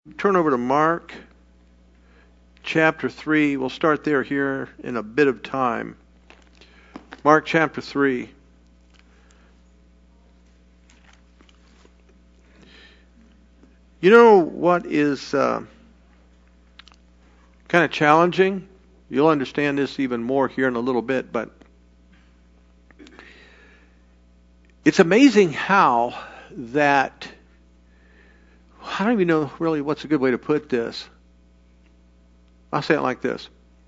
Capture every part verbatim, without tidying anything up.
Turn over to Mark chapter three. We'll start there here in a bit of time. Mark chapter three. You know what is uh, kind of challenging? You'll understand this even more here in a little bit, but it's amazing how that, I don't even know really what's a good way to put this. I'll say it like this.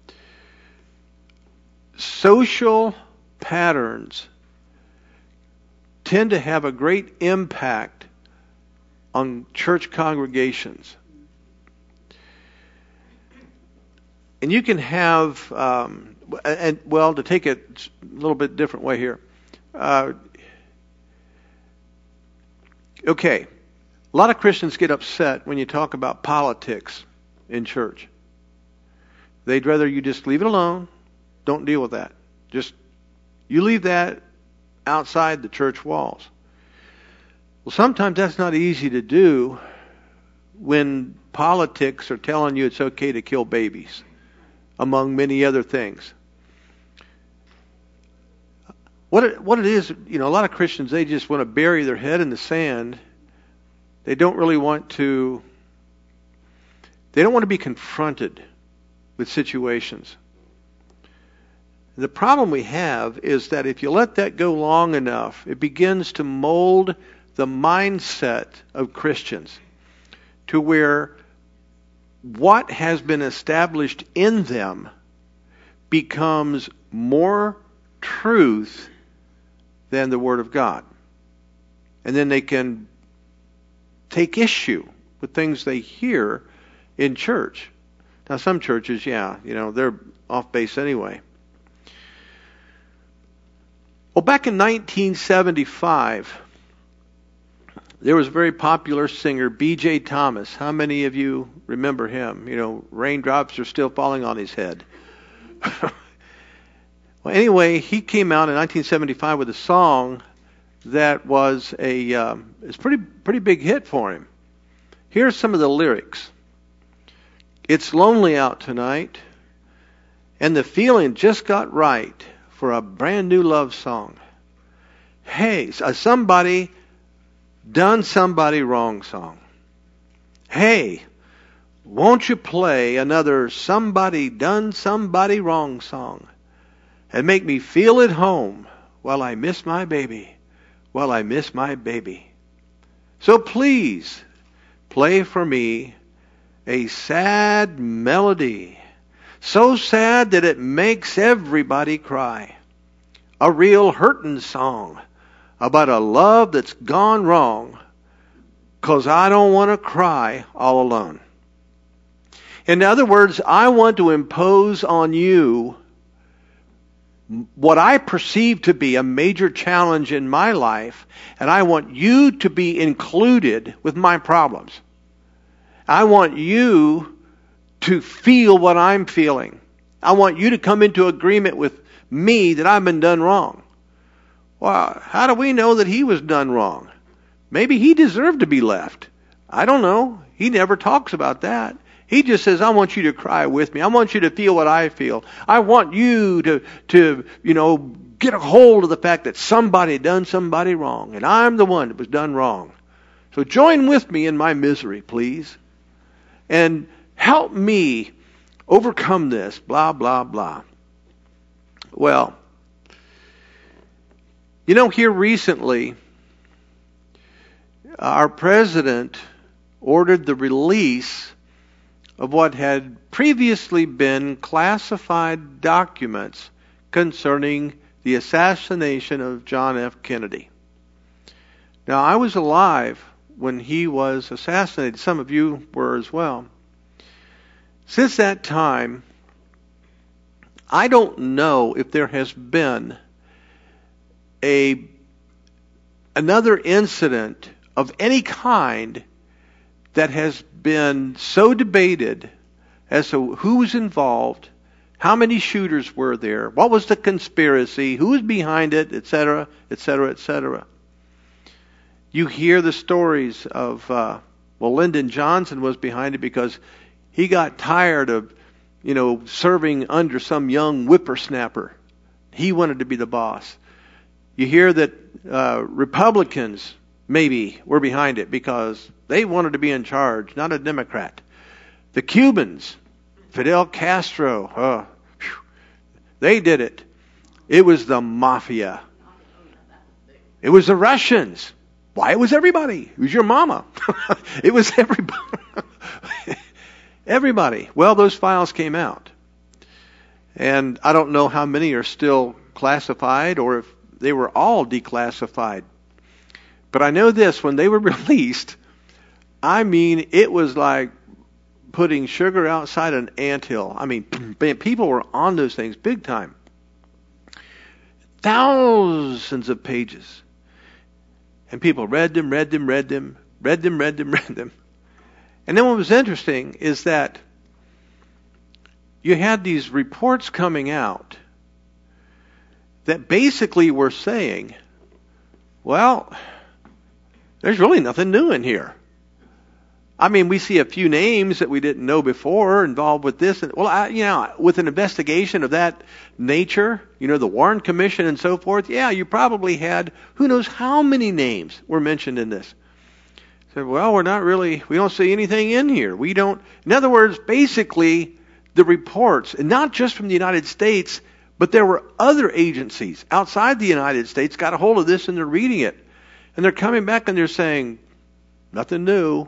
Social patterns tend to have a great impact on church congregations. And you can have, um, and well, to take it a little bit different way here. Uh, okay, a lot of Christians get upset when you talk about politics in church. They'd rather you just leave it alone. Don't deal with that. Just, you leave that outside the church walls. Well, sometimes that's not easy to do when politics are telling you it's okay to kill babies, among many other things. What it, what it is, you know, a lot of Christians, they just want to bury their head in the sand. They don't really want to, they don't want to be confronted with situations. The problem we have is that if you let that go long enough, it begins to mold the mindset of Christians to where what has been established in them becomes more truth than the Word of God. And then they can take issue with things they hear in church. Now, some churches, yeah, you know, they're off base anyway. Well, back in nineteen seventy-five, there was a very popular singer, B J Thomas. How many of you remember him? You know, raindrops are still falling on his head. Well, anyway, he came out in nineteen seventy-five with a song that was a um, it's pretty pretty big hit for him. Here's some of the lyrics. It's lonely out tonight, and the feeling just got right for a brand new love song. Hey, a somebody done somebody wrong song. Hey, won't you play another somebody done somebody wrong song and make me feel at home while I miss my baby, while I miss my baby. So please play for me a sad melody, so sad that it makes everybody cry. A real hurtin' song about a love that's gone wrong, 'cause I don't want to cry all alone. In other words, I want to impose on you what I perceive to be a major challenge in my life, and I want you to be included with my problems. I want you to feel what I'm feeling. I want you to come into agreement with me that I've been done wrong. Well, how do we know that he was done wrong? Maybe he deserved to be left. I don't know. He never talks about that. He just says, I want you to cry with me. I want you to feel what I feel. I want you to, to, you know, get a hold of the fact that somebody done somebody wrong, and I'm the one that was done wrong. So join with me in my misery, please. And help me overcome this, blah, blah, blah. Well, you know, here recently, our president ordered the release of what had previously been classified documents concerning the assassination of John F. Kennedy. Now, I was alive when he was assassinated. Some of you were as well. Since that time, I don't know if there has been a another incident of any kind that has been so debated as to who was involved, how many shooters were there, what was the conspiracy, who was behind it, et cetera, et cetera, et cetera. You hear the stories of uh, Well, Lyndon Johnson was behind it because he got tired of, you know, serving under some young whippersnapper. He wanted to be the boss. You hear that uh, Republicans maybe were behind it because they wanted to be in charge, not a Democrat. The Cubans, Fidel Castro, oh, whew, they did it. It was the mafia. It was the Russians. Why, it was everybody. It was your mama. It was everybody. Everybody. Well, those files came out. And I don't know how many are still classified or if they were all declassified. But I know this, when they were released, I mean, it was like putting sugar outside an anthill. I mean, people were on those things big time. Thousands of pages. And people read them, read them, read them, read them, read them, read them. And then what was interesting is that you had these reports coming out that basically were saying, well, there's really nothing new in here. I mean, we see a few names that we didn't know before involved with this. And, well, I, you know, with an investigation of that nature, you know, the Warren Commission and so forth, yeah, you probably had who knows how many names were mentioned in this. So, well, we're not really, we don't see anything in here. We don't, in other words, basically, the reports, and not just from the United States, but there were other agencies outside the United States got a hold of this and they're reading it. And they're coming back and they're saying, nothing new.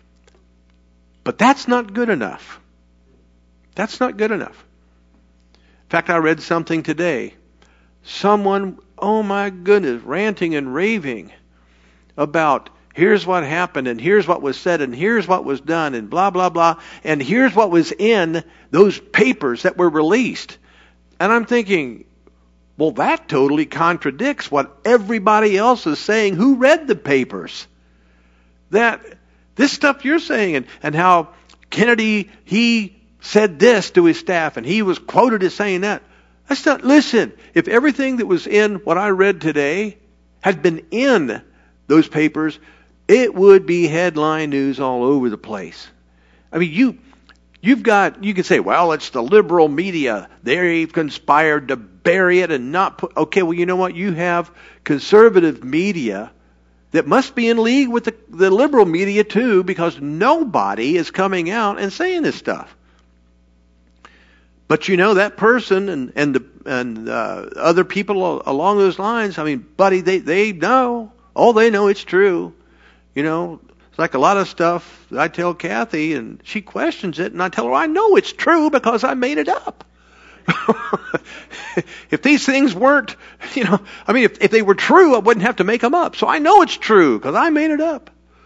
But that's not good enough. That's not good enough. In fact, I read something today. Someone, oh my goodness, ranting and raving about here's what happened and here's what was said and here's what was done and blah, blah, blah. And here's what was in those papers that were released. And I'm thinking, well, that totally contradicts what everybody else is saying who read the papers. That this stuff you're saying, and, and how Kennedy, he said this to his staff, and he was quoted as saying that. That's not, listen, if everything that was in what I read today had been in those papers, it would be headline news all over the place. I mean, you, you've got, you can say, well, it's the liberal media. They've conspired to bury it and not put, okay, well, you know what? You have conservative media that must be in league with the, the liberal media too, because nobody is coming out and saying this stuff. But you know, that person and and the and uh, other people along those lines, I mean, buddy, they they know. Oh, they know it's true. You know, it's like a lot of stuff that I tell Kathy, and she questions it, and I tell her I know it's true because I made it up. If these things weren't, you know, I mean, if, if they were true, I wouldn't have to make them up. So I know it's true because I made it up.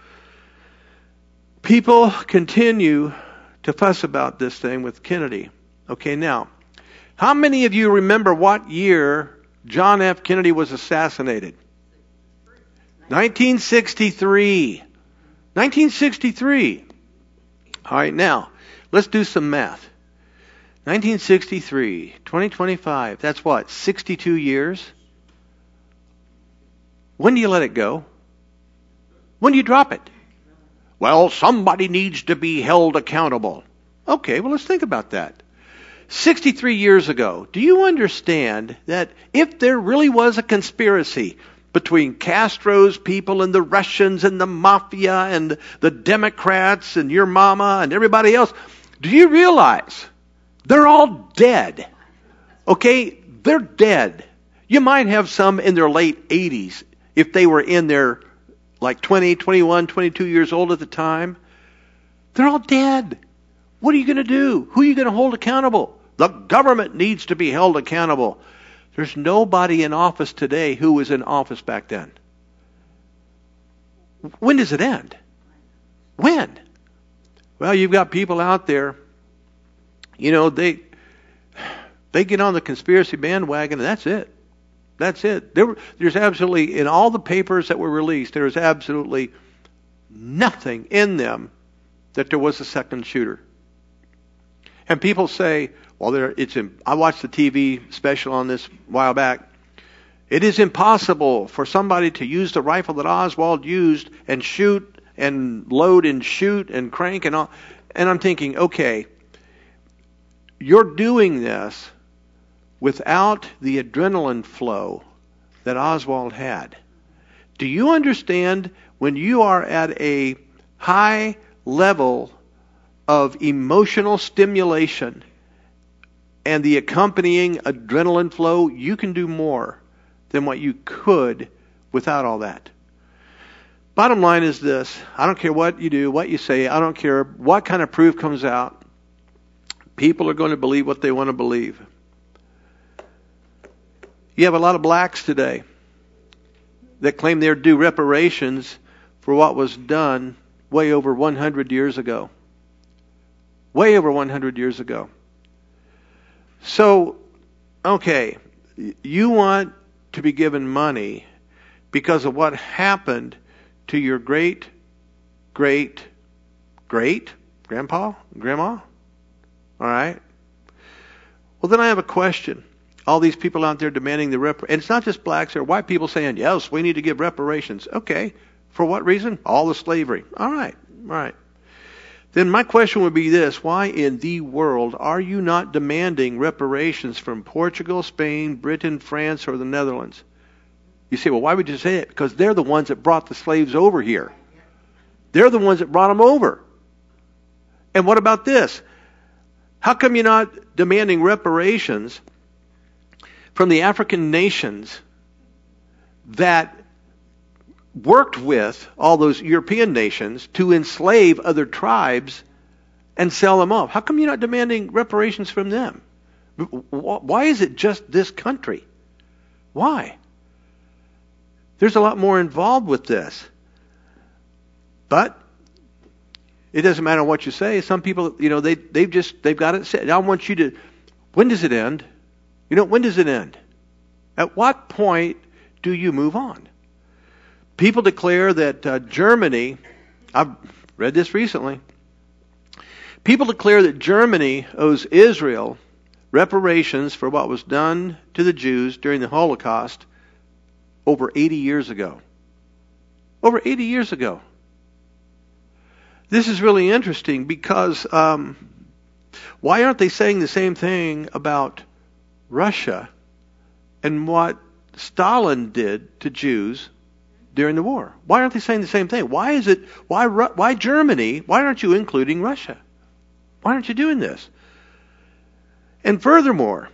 People continue to fuss about this thing with Kennedy. Okay, now, how many of you remember what year John F. Kennedy was assassinated? nineteen sixty-three. nineteen sixty-three. All right, now, let's do some math. nineteen sixty-three, twenty twenty-five, that's what, sixty-two years? When do you let it go? When do you drop it? Well, somebody needs to be held accountable. Okay, well, let's think about that. sixty-three years ago, do you understand that if there really was a conspiracy between Castro's people and the Russians and the mafia and the Democrats and your mama and everybody else, do you realize they're all dead? Okay? They're dead. You might have some in their late eighties if they were in their like twenty, twenty-one, twenty-two years old at the time. They're all dead. What are you going to do? Who are you going to hold accountable? The government needs to be held accountable. There's nobody in office today who was in office back then. When does it end? When? Well, you've got people out there, you know, they they get on the conspiracy bandwagon and that's it. That's it. There, there's absolutely, in all the papers that were released, there is absolutely nothing in them that there was a second shooter. And people say, well, there, it's. I watched the T V special on this a while back. It is impossible for somebody to use the rifle that Oswald used and shoot and load and shoot and crank and all. And I'm thinking, okay, you're doing this without the adrenaline flow that Oswald had. Do you understand when you are at a high level of emotional stimulation and the accompanying adrenaline flow, you can do more than what you could without all that? Bottom line is this. I don't care what you do, what you say. I don't care what kind of proof comes out. People are going to believe what they want to believe. You have a lot of blacks today that claim they're due reparations for what was done way over one hundred years ago. Way over one hundred years ago. So, okay, you want to be given money because of what happened to your great, great, great grandpa, grandma? All right? Well, then I have a question. All these people out there demanding the rep, and it's not just blacks or white people saying, yes, we need to give reparations. Okay. For what reason? All the slavery. All right. All right. Then my question would be this. Why in the world are you not demanding reparations from Portugal, Spain, Britain, France, or the Netherlands? You say, well, why would you say it? Because they're the ones that brought the slaves over here. They're the ones that brought them over. And what about this? How come you're not demanding reparations from the African nations that worked with all those European nations to enslave other tribes and sell them off? How come you're not demanding reparations from them? Why is it just this country? Why? There's a lot more involved with this. But it doesn't matter what you say. Some people, you know, they, they've just, they've got it set. I want you to, when does it end? You know, when does it end? At what point do you move on? People declare that uh, Germany, I've read this recently, people declare that Germany owes Israel reparations for what was done to the Jews during the Holocaust over eighty years ago. Over eighty years ago. This is really interesting because um, why aren't they saying the same thing about Russia and what Stalin did to Jews during the war? Why aren't they saying the same thing? Why is it, why, why Germany? Why aren't you including Russia? Why aren't you doing this? And furthermore,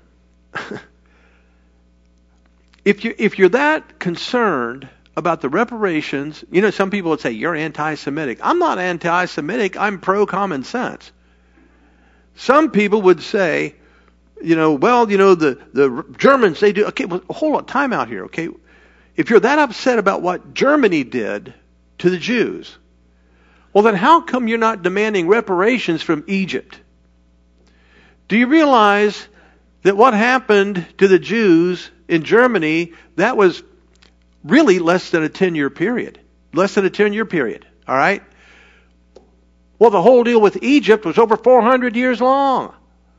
if you, if you're that concerned about the reparations, you know, some people would say, you're anti-Semitic. I'm not anti-Semitic. I'm pro-common sense. Some people would say, you know, well, you know, the, the Germans, they do, okay, well, hold on, time out here, okay? If you're that upset about what Germany did to the Jews, well, then how come you're not demanding reparations from Egypt? Do you realize that what happened to the Jews in Germany, that was really less than a ten-year period. Less than a ten-year period, all right? Well, the whole deal with Egypt was over four hundred years long.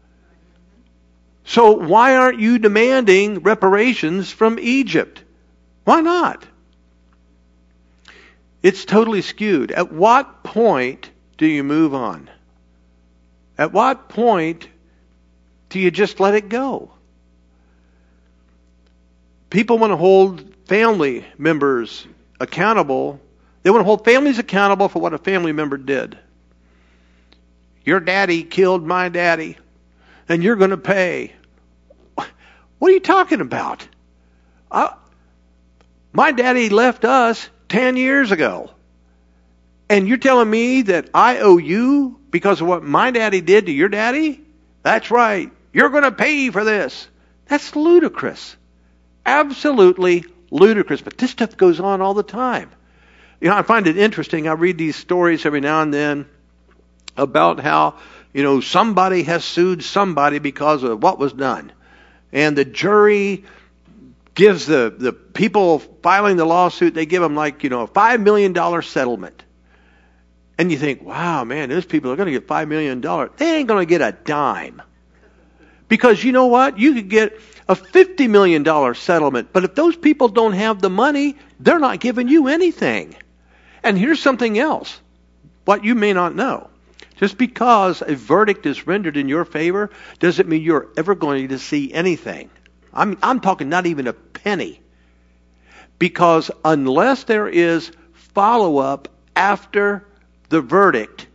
So why aren't you demanding reparations from Egypt? Why not? It's totally skewed. At what point do you move on? At what point do you just let it go? People want to hold family members accountable. They want to hold families accountable for what a family member did. Your daddy killed my daddy, and you're going to pay. What are you talking about? I, my daddy left us ten years ago. And you're telling me that I owe you because of what my daddy did to your daddy? That's right. You're going to pay for this. That's ludicrous. Absolutely ludicrous. But this stuff goes on all the time. You know, I find it interesting. I read these stories every now and then about how, you know, somebody has sued somebody because of what was done. And the jury gives the, the people filing the lawsuit, they give them like, you know, a five million dollars settlement. And you think, wow, man, those people are going to get five million dollars. They ain't going to get a dime. Because you know what? You could get a fifty million dollars settlement. But if those people don't have the money, they're not giving you anything. And here's something else, what you may not know. Just because a verdict is rendered in your favor doesn't mean you're ever going to see anything. I'm, I'm talking not even a penny. Because unless there is follow-up after the verdict,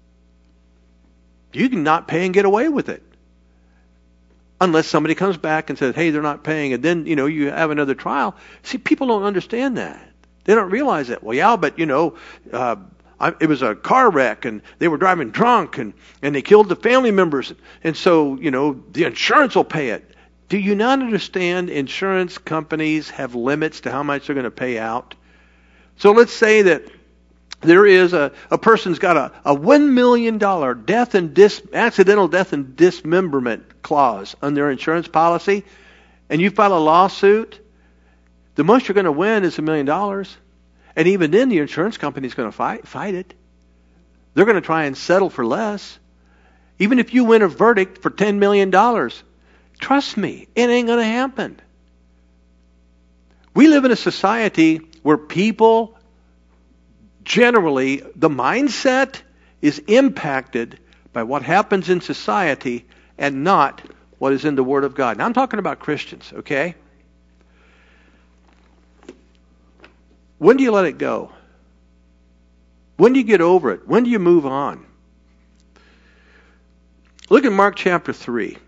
you can not pay and get away with it. Unless somebody comes back and says, hey, they're not paying, and then, you know, you have another trial. See, people don't understand that. They don't realize that. Well, yeah, but, you know, uh, I, it was a car wreck, and they were driving drunk, and, and they killed the family members, and so, you know, the insurance will pay it. Do you not understand insurance companies have limits to how much they're going to pay out? So let's say that there is a, a person's got a, a one million dollars death and dis, accidental death and dismemberment clause on their insurance policy, and you file a lawsuit, the most you're going to win is a million dollars. And even then, the insurance company's going to fight, fight it. They're going to try and settle for less. Even if you win a verdict for ten million dollars, trust me, it ain't going to happen. We live in a society where people, generally, the mindset is impacted by what happens in society and not what is in the Word of God. Now, I'm talking about Christians, okay? When do you let it go? When do you get over it? When do you move on? Look at Mark chapter three.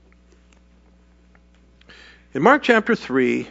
In Mark chapter three,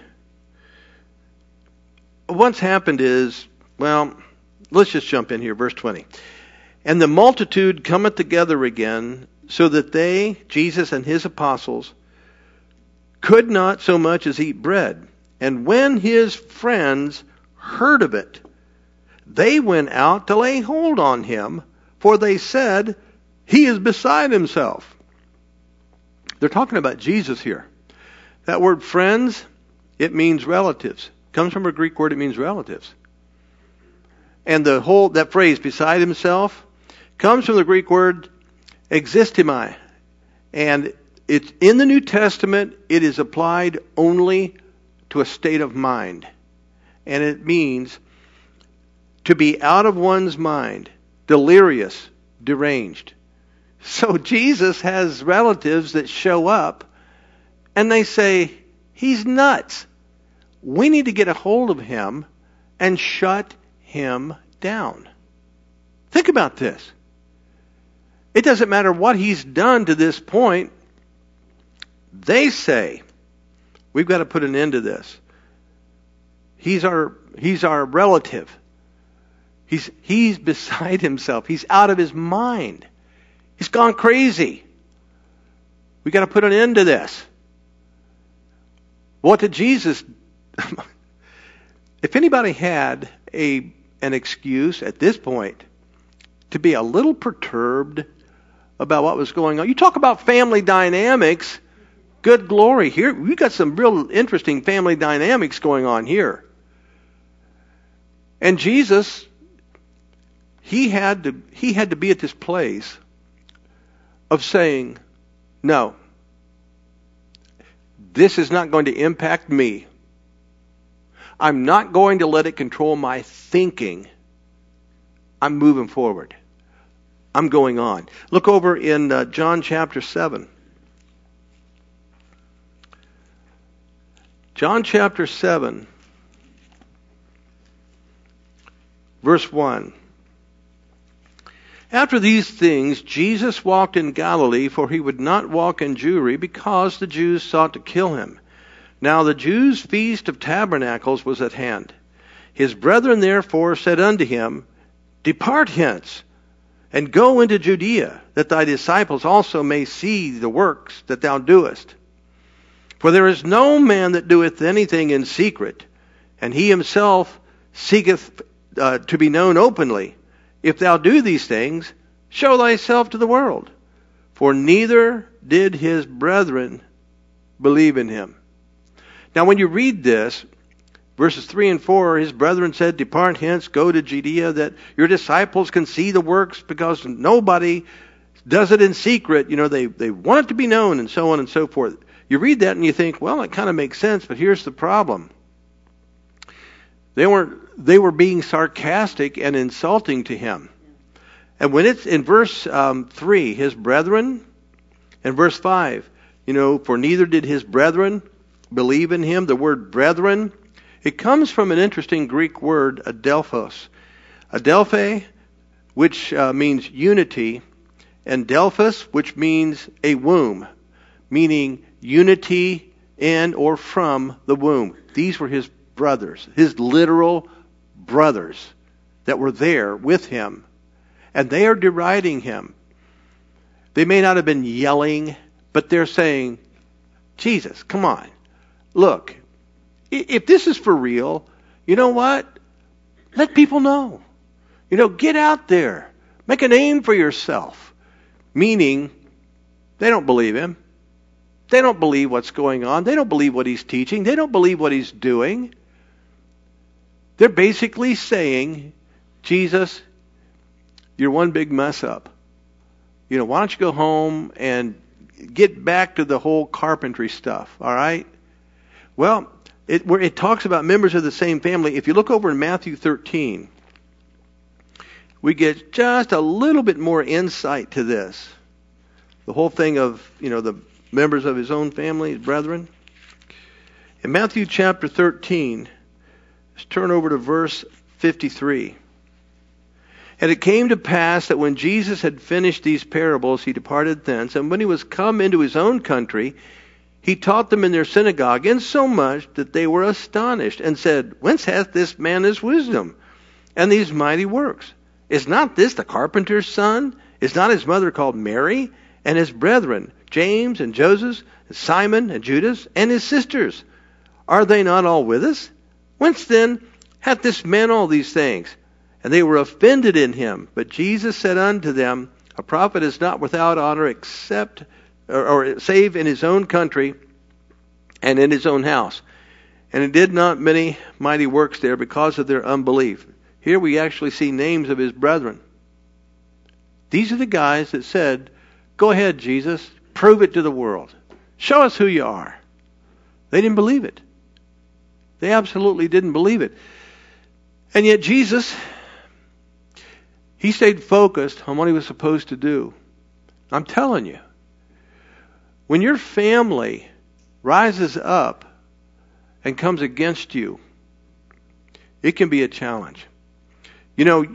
what's happened is, well, let's just jump in here, verse twenty. And the multitude cometh together again, so that they, Jesus and his apostles, could not so much as eat bread. And when his friends heard of it, they went out to lay hold on him, for they said, he is beside himself. They're talking about Jesus here. That word friends, it means relatives. Comes from a Greek word, it means relatives. And the whole, that phrase, beside himself, comes from the Greek word existimai. And it's in the New Testament, it is applied only to a state of mind. And it means to be out of one's mind, delirious, deranged. So Jesus has relatives that show up and they say, he's nuts. We need to get a hold of him and shut him down. Think about this. It doesn't matter what he's done to this point. They say, we've got to put an end to this. He's our, he's our relative. He's, he's beside himself. He's out of his mind. He's gone crazy. We've got to put an end to this. What did Jesus... If anybody had a an excuse at this point to be a little perturbed about what was going on, you talk about family dynamics, good glory. Here, we got some real interesting family dynamics going on here. And Jesus, he had to he had to be at this place of saying, no, this is not going to impact me. I'm not going to let it control my thinking. I'm moving forward. I'm going on. Look over in uh, John chapter seven. John chapter seven, verse one. After these things, Jesus walked in Galilee, for he would not walk in Jewry, because the Jews sought to kill him. Now the Jews' feast of tabernacles was at hand. His brethren therefore said unto him, Depart hence, and go into Judea, that thy disciples also may see the works that thou doest. For there is no man that doeth anything in secret, and he himself seeketh uh, to be known openly. If thou do these things, show thyself to the world. For neither did his brethren believe in him. Now when you read this, verses three and four, his brethren said, Depart hence, go to Judea, that your disciples can see the works, because nobody does it in secret. You know, they, they want it to be known, and so on and so forth. You read that and you think, well, it kind of makes sense, but here's the problem. They weren't. They were being sarcastic and insulting to him. And when it's in verse um, three, his brethren, and verse five, you know, for neither did his brethren believe in him. The word brethren, it comes from an interesting Greek word, adelphos. Adelphe, which uh, means unity, and delphos, which means a womb, meaning unity in or from the womb. These were his brothers, his literal brothers that were there with him. And they are deriding him. They may not have been yelling, but they're saying, Jesus, come on. Look, if this is for real, you know what? Let people know. You know, get out there. Make a name for yourself. Meaning, they don't believe him. They don't believe what's going on. They don't believe what he's teaching. They don't believe what he's doing. They're basically saying, Jesus, you're one big mess up. You know, why don't you go home and get back to the whole carpentry stuff, all right? Well, it, where it talks about members of the same family, if you look over in Matthew thirteen, we get just a little bit more insight to this. The whole thing of, you know, the members of his own family, his brethren. In Matthew chapter thirteen, let's turn over to verse fifty-three. And it came to pass that when Jesus had finished these parables, he departed thence. And when he was come into his own country, he taught them in their synagogue, insomuch that they were astonished, and said, Whence hath this man this wisdom, and these mighty works? Is not this the carpenter's son? Is not his mother called Mary? And his brethren, James and Joseph, and Simon and Judas, and his sisters, are they not all with us? Whence then hath this man all these things? And they were offended in him. But Jesus said unto them, A prophet is not without honor except, or, or save in his own country and in his own house. And he did not many mighty works there because of their unbelief. Here we actually see names of his brethren. These are the guys that said, Go ahead, Jesus, prove it to the world. Show us who you are. They didn't believe it. They absolutely didn't believe it. And yet Jesus, he stayed focused on what he was supposed to do. I'm telling you, when your family rises up and comes against you, it can be a challenge. You know,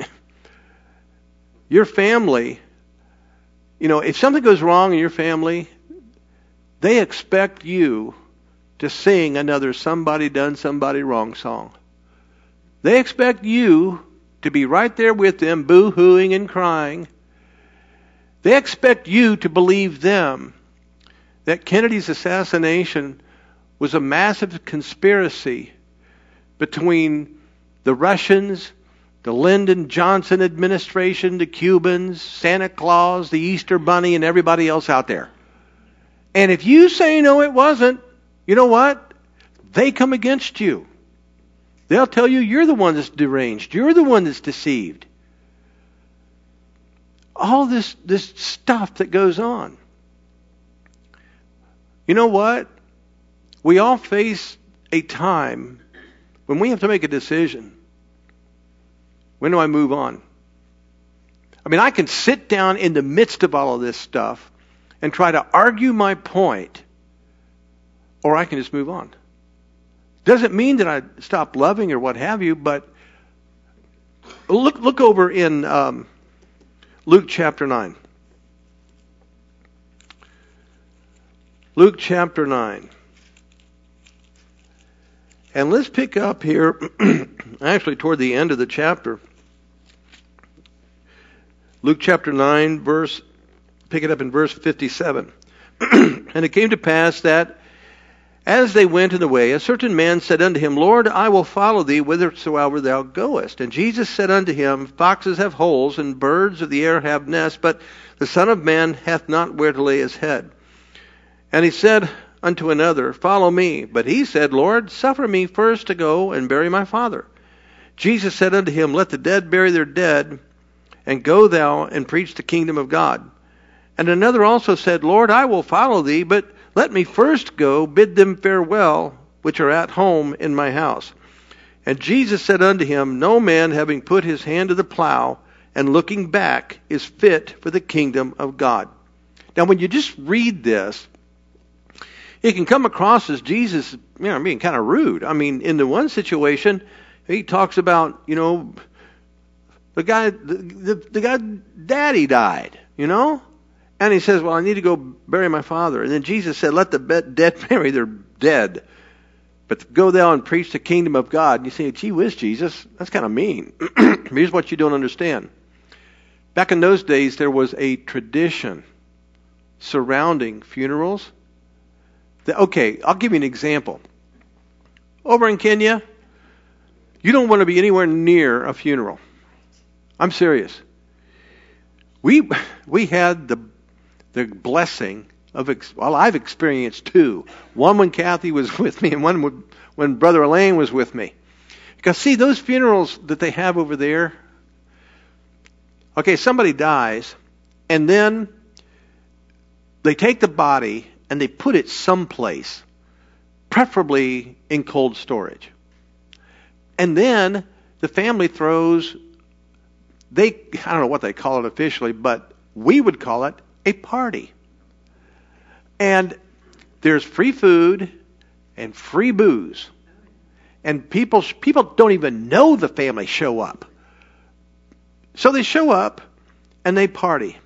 your family, you know, if something goes wrong in your family, they expect you to sing another Somebody Done Somebody Wrong song. They expect you to be right there with them, boo-hooing and crying. They expect you to believe them that Kennedy's assassination was a massive conspiracy between the Russians, the Lyndon Johnson administration, the Cubans, Santa Claus, the Easter Bunny, and everybody else out there. And if you say no, it wasn't, you know what? They come against you. They'll tell you you're the one that's deranged. You're the one that's deceived. All this, this stuff that goes on. You know what? We all face a time when we have to make a decision. When do I move on? I mean, I can sit down in the midst of all of this stuff and try to argue my point, or I can just move on. Doesn't mean that I stop loving or what have you, but look look over in um, Luke chapter nine. Luke chapter nine. And let's pick up here, actually toward the end of the chapter. Luke chapter nine, verse, pick it up in verse fifty-seven. And it came to pass that as they went in the way, a certain man said unto him, Lord, I will follow thee whithersoever thou goest. And Jesus said unto him, Foxes have holes, and birds of the air have nests, but the Son of Man hath not where to lay his head. And he said unto another, Follow me. But he said, Lord, suffer me first to go and bury my father. Jesus said unto him, Let the dead bury their dead, and go thou and preach the kingdom of God. And another also said, Lord, I will follow thee, but let me first go bid them farewell, which are at home in my house. And Jesus said unto him, No man having put his hand to the plow and looking back is fit for the kingdom of God. Now, when you just read this, it can come across as Jesus, you know, being kind of rude. I mean, in the one situation, he talks about, you know, the guy, the, the, the guy, daddy died, you know? And he says, well, I need to go bury my father. And then Jesus said, let the dead bury their dead. But go thou and preach the kingdom of God. And you say, gee whiz, Jesus, that's kind of mean. Here's what you don't understand. Back in those days, there was a tradition surrounding funerals. That, okay, I'll give you an example. Over in Kenya, you don't want to be anywhere near a funeral. I'm serious. We we had the the blessing of, well, I've experienced two. One when Kathy was with me and one when, when Brother Elaine was with me. Because see, those funerals that they have over there, okay, somebody dies and then they take the body and they put it someplace, preferably in cold storage. And then the family throws, they, I don't know what they call it officially, but we would call it a party. And there's free food and free booze. And people people don't even know the family show up. So they show up and they party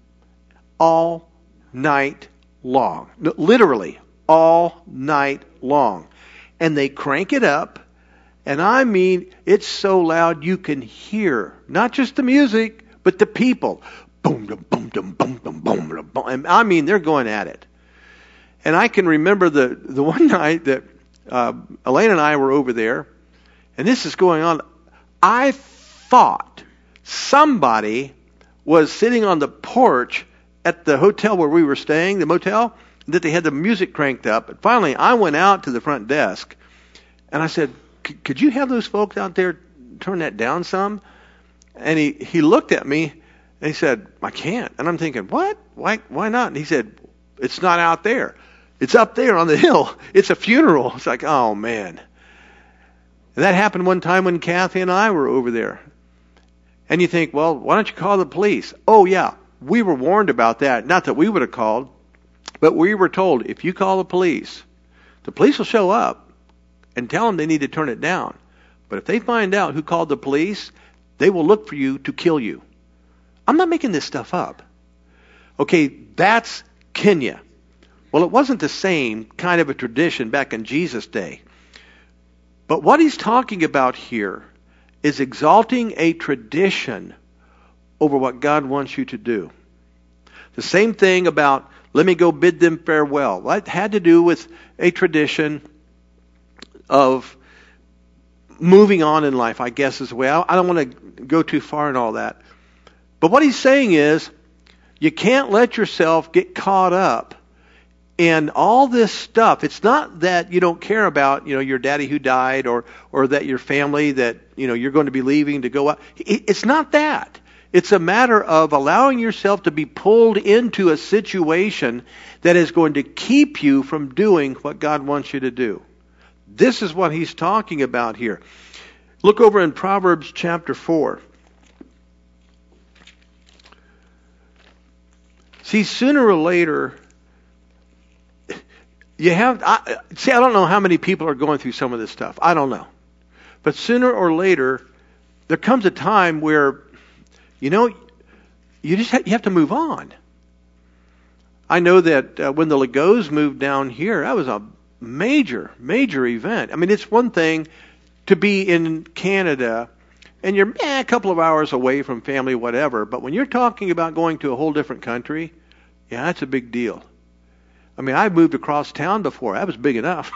all night long. Literally all night long. And they crank it up. And I mean, it's so loud you can hear not just the music, but the people. Boom, boom, boom, boom, boom, boom, boom, boom. And I mean, they're going at it. And I can remember the, the one night that uh, Elaine and I were over there, and this is going on. I thought somebody was sitting on the porch at the hotel where we were staying, the motel, that they had the music cranked up. And finally, I went out to the front desk, and I said, could you have those folks out there turn that down some? And he, he looked at me, and he said, I can't. And I'm thinking, what? Why why not? And he said, it's not out there. It's up there on the hill. It's a funeral. It's like, oh, man. And that happened one time when Kathy and I were over there. And you think, well, why don't you call the police? Oh, yeah, we were warned about that. Not that we would have called, but we were told, if you call the police, the police will show up and tell them they need to turn it down. But if they find out who called the police, they will look for you to kill you. I'm not making this stuff up. Okay, that's Kenya. Well, it wasn't the same kind of a tradition back in Jesus' day. But what he's talking about here is exalting a tradition over what God wants you to do. The same thing about, let me go bid them farewell. That had to do with a tradition of moving on in life, I guess is the way. I don't want to go too far in all that. But what he's saying is, you can't let yourself get caught up in all this stuff. It's not that you don't care about, you know, your daddy who died, or or that your family that, you know, you're going to be leaving to go out. It's not that. It's a matter of allowing yourself to be pulled into a situation that is going to keep you from doing what God wants you to do. This is what he's talking about here. Look over in Proverbs chapter four. See, sooner or later, you have, I, see, I don't know how many people are going through some of this stuff. I don't know. But sooner or later, there comes a time where, you know, you just have, you have to move on. I know that uh, when the Legos moved down here, that was a major, major event. I mean, it's one thing to be in Canada and you're eh, a couple of hours away from family, whatever. But when you're talking about going to a whole different country, yeah, that's a big deal. I mean, I moved across town before. That was big enough.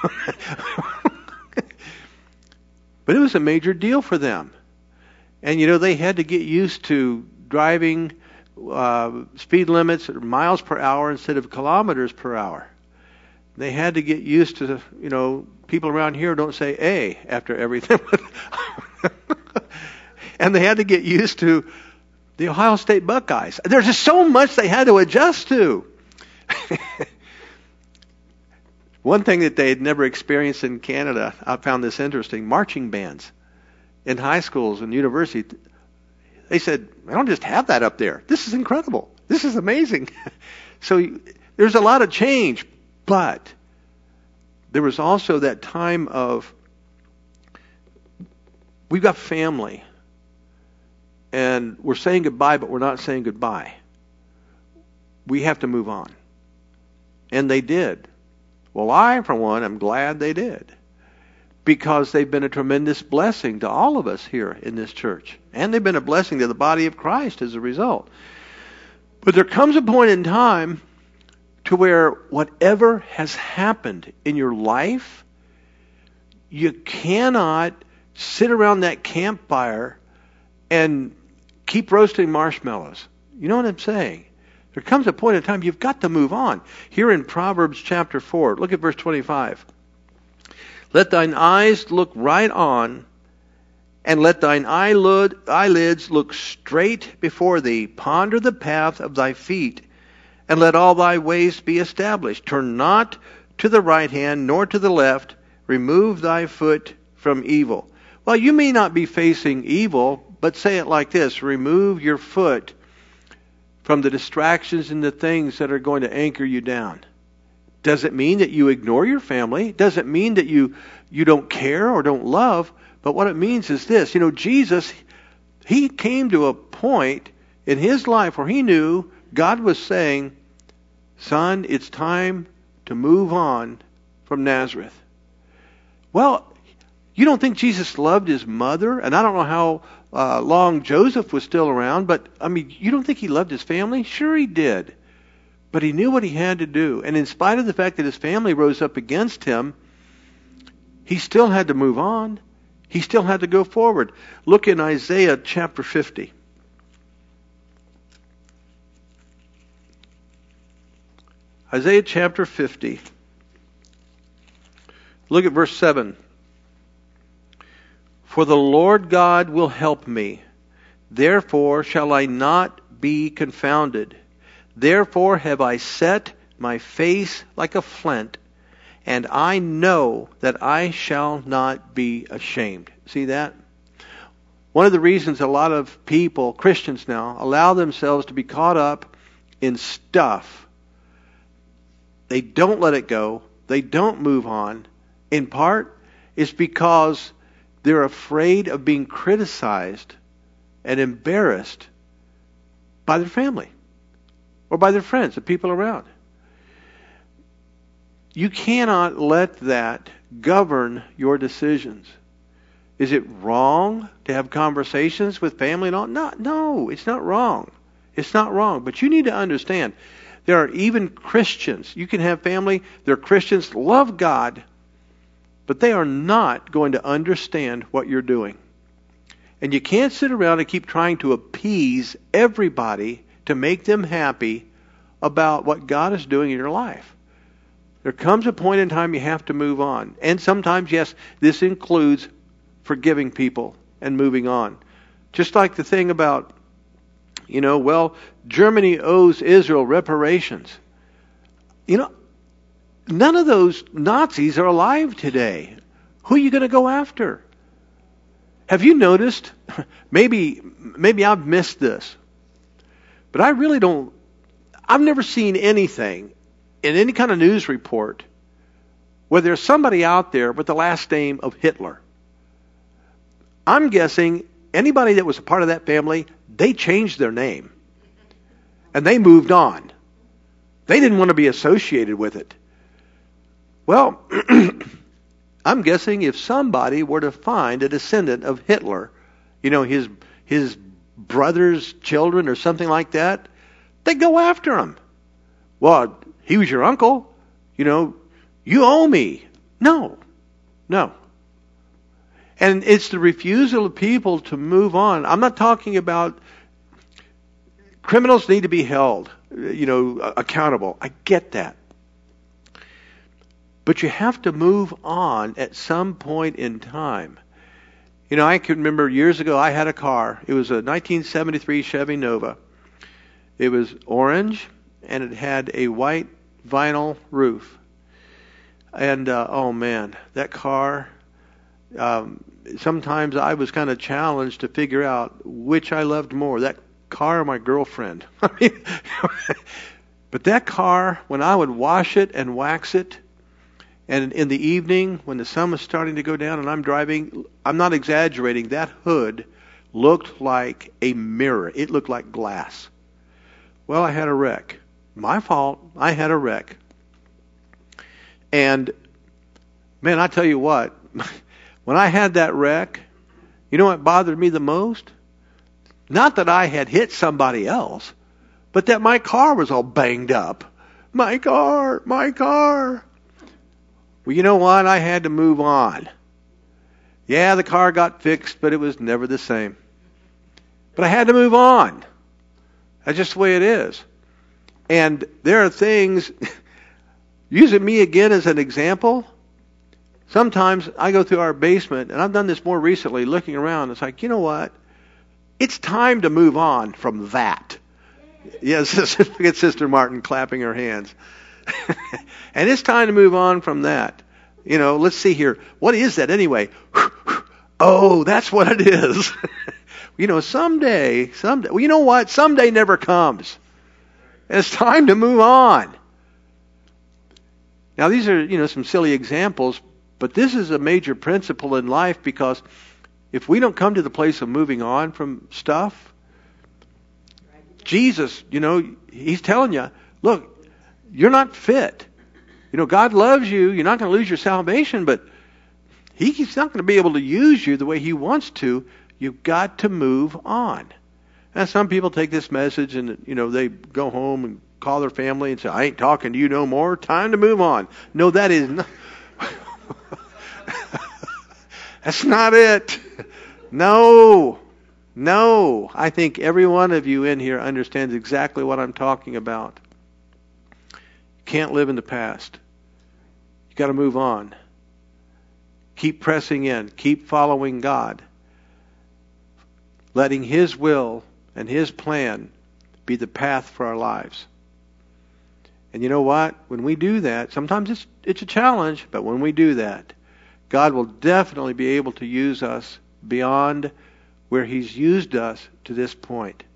But it was a major deal for them. And, you know, they had to get used to driving uh, speed limits at miles per hour instead of kilometers per hour. They had to get used to, you know, people around here don't say A after everything. And they had to get used to the Ohio State Buckeyes. There's just so much they had to adjust to. One thing that they had never experienced in Canada, I found this interesting, marching bands in high schools and universities. They said, I don't just have that up there. This is incredible. This is amazing. So there's a lot of change, but there was also that time of, we've got family, and we're saying goodbye, but we're not saying goodbye. We have to move on. And they did. Well, I, for one, am glad they did, because they've been a tremendous blessing to all of us here in this church. And they've been a blessing to the body of Christ as a result. But there comes a point in time to where whatever has happened in your life, you cannot sit around that campfire and keep roasting marshmallows. You know what I'm saying? There comes a point in time you've got to move on. Here in Proverbs chapter four, look at verse twenty-five. Let thine eyes look right on, and let thine eyelid, eyelids look straight before thee. Ponder the path of thy feet, and let all thy ways be established. Turn not to the right hand, nor to the left. Remove thy foot from evil. Well, you may not be facing evil, but say it like this. Remove your foot from the distractions and the things that are going to anchor you down. Does it mean that you ignore your family? Does it mean that you, you don't care or don't love? But what it means is this. You know, Jesus, he came to a point in his life where he knew God was saying, son, it's time to move on from Nazareth. Well, you don't think Jesus loved his mother? And I don't know how uh, long Joseph was still around, but I mean, you don't think he loved his family? Sure he did. But he knew what he had to do. And in spite of the fact that his family rose up against him, he still had to move on. He still had to go forward. Look in Isaiah chapter fifty. Isaiah chapter fifty. Look at verse seven. For the Lord God will help me. Therefore shall I not be confounded. Therefore have I set my face like a flint, and I know that I shall not be ashamed. See that? One of the reasons a lot of people, Christians now, allow themselves to be caught up in stuff, they don't let it go, they don't move on, in part is because they're afraid of being criticized and embarrassed by their family or by their friends, the people around. You cannot let that govern your decisions. Is it wrong to have conversations with family and all? No, no, it's not wrong. It's not wrong. But you need to understand, there are even Christians. You can have family, they're Christians, love God, but they are not going to understand what you're doing. And you can't sit around and keep trying to appease everybody to make them happy about what God is doing in your life. There comes a point in time you have to move on. And sometimes, yes, this includes forgiving people and moving on. Just like the thing about, you know, well, Germany owes Israel reparations. You know, none of those Nazis are alive today. Who are you going to go after? Have you noticed? Maybe, maybe I've missed this. But I really don't, I've never seen anything in any kind of news report where there's somebody out there with the last name of Hitler. I'm guessing anybody that was a part of that family, they changed their name. And they moved on. They didn't want to be associated with it. Well, I'm guessing if somebody were to find a descendant of Hitler, you know, his his brother's children or something like that, they'd go after him. Well, he was your uncle. You know, you owe me. No, no. And it's the refusal of people to move on. I'm not talking about criminals need to be held, you know, accountable. I get that. But you have to move on at some point in time. You know, I can remember years ago I had a car. It was a nineteen seventy-three Chevy Nova. It was orange and it had a white vinyl roof. And, uh, oh man, that car, um, sometimes I was kind of challenged to figure out which I loved more, that car or my girlfriend. I mean, but that car, when I would wash it and wax it, and in the evening, when the sun was starting to go down and I'm driving, I'm not exaggerating, that hood looked like a mirror. It looked like glass. Well, I had a wreck. My fault. I had a wreck. And, man, I tell you what, when I had that wreck, you know what bothered me the most? Not that I had hit somebody else, but that my car was all banged up. My car, my car. Well, you know what? I had to move on. Yeah, the car got fixed, but it was never the same. But I had to move on. That's just the way it is. And there are things, using me again as an example, sometimes I go through our basement, and I've done this more recently, looking around, it's like, you know what? It's time to move on from that. Yes, get Sister Martin clapping her hands. And it's time to move on from that. You know, let's see here. What is that anyway? Oh, that's what it is. You know, someday, someday, well, you know what? Someday never comes. And it's time to move on. Now, these are, you know, some silly examples, but this is a major principle in life, because if we don't come to the place of moving on from stuff, Jesus, you know, he's telling you, look, you're not fit. You know, God loves you. You're not going to lose your salvation, but he, he's not going to be able to use you the way he wants to. You've got to move on. And some people take this message and, you know, they go home and call their family and say, I ain't talking to you no more. Time to move on. No, that is not. That's not it. No. No. I think every one of you in here understands exactly what I'm talking about. You can't live in the past. You got to move on. Keep pressing in. Keep following God. Letting his will and his plan be the path for our lives. And you know what? When we do that, sometimes it's it's a challenge, but when we do that, God will definitely be able to use us beyond where he's used us to this point.